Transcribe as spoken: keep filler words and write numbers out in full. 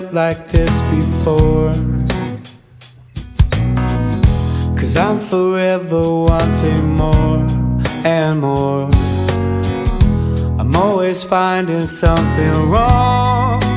felt like this before. Cause I'm forever wanting more and more. I'm always finding something wrong.